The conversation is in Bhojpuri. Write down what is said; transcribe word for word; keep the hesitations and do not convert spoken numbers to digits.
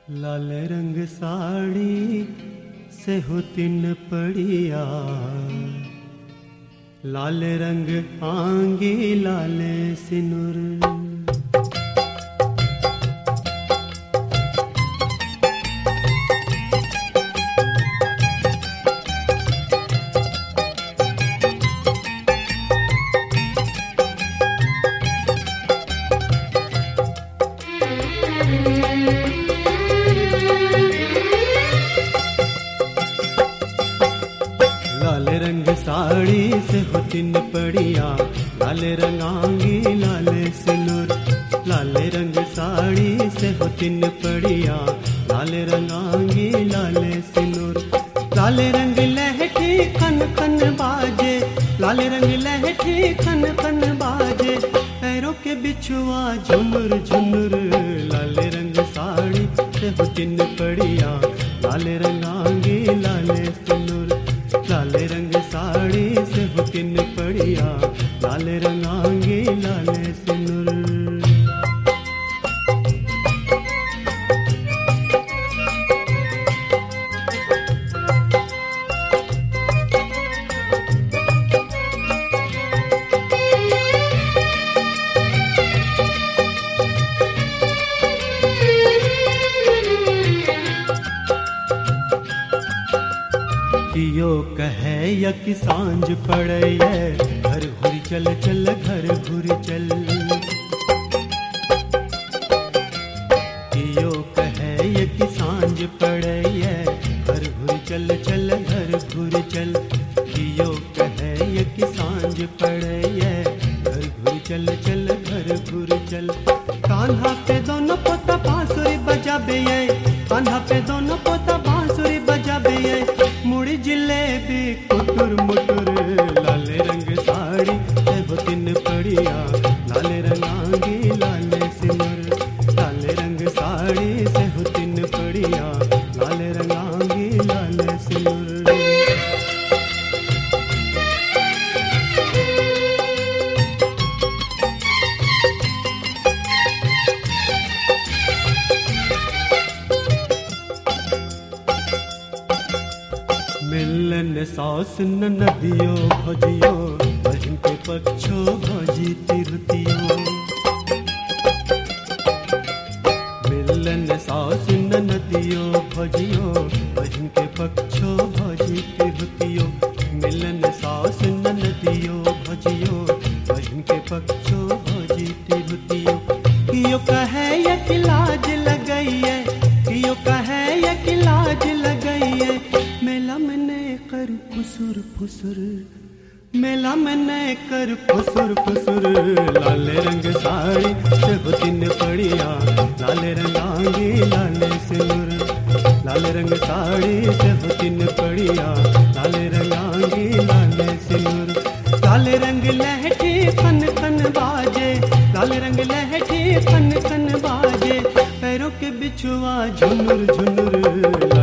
लाल रंग साड़ी से हो तिन पड़िया, लाल रंग आंगी लाल सिनुर। लाल रंग साड़ी से हो तिन पड़िया, लाल रंग आंगी लाल सिनुर। लाल रंग साड़ी से हो तिन पड़िया, लाल रंग आंगी लाल सिनुर। लाल रंग लहठी खन खन बाजे, लाल रंग लहठी खन खन बाजे, पैरों के बिछुआ झुनुर झुनुर। लाल रंग साड़ी से हो तिन पड़िया, लाल रंग आंगी लाल सिनुर। लाल रंग साड़ी से हो तिन पड़िया, लाल रंग आंगी लाल सिनुर। कियो कहे या कि सांझ पड़े, घर घुरी चल चल घर घुरी चल। कियो कहे या कि सांझ पड़े, घर घुरी चल चल घर घुरी चल। कियो कहे या कि सांझ पड़े, घर घुरी चल चल घर घुरी चल। कान्हा पे दोनों पोता बांसुरी बजाबे, कान्हा पे दोनों पोता बांसुरी बजाबे, मुड़ी जिलेबी कुटुर मुटुर। लाल रंग साड़ी से हो तिन पड़िया, लाल रंग आंगी लाल सिनुर। लाल रंग साड़ी से हो तिन पड़िया, लाल रंग आंगी लाल सिनुर। मिलन सास न नदियो भजियो, बहिन के पक्षो भजी तिरतियो। मिलन सास न नदियो भजियो, बहिन के पक्षो भजी तिरतियो। मिलन सास न नदियो भजियो, बहिन के पक्षो भजी तिरतियो। कियो कहे या कि लाज लगइए, कियो कहे या कि लाज लगइए, मेला में ने कर फुसुर फुसुर। मेला में ने कर फुसुर फुसुर। लाल रंग साड़ी से हो तिन पड़िया, लाल रंग आंगी लाल सिनुर। लाल रंग साड़ी से हो तिन पड़िया, लाल रंग आंगी लाल सिनुर। लाल रंग लहठी खन खन बाजे, लाल रंग लहठी खन खन बाजे, पैरों के बिछुआ झुनुर झुनुर।